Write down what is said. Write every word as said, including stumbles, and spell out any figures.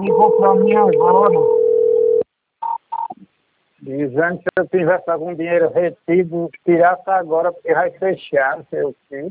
ligou para mim agora, dizendo que se eu tivesse algum dinheiro retido, tirasse agora, porque vai fechar, não sei o quê.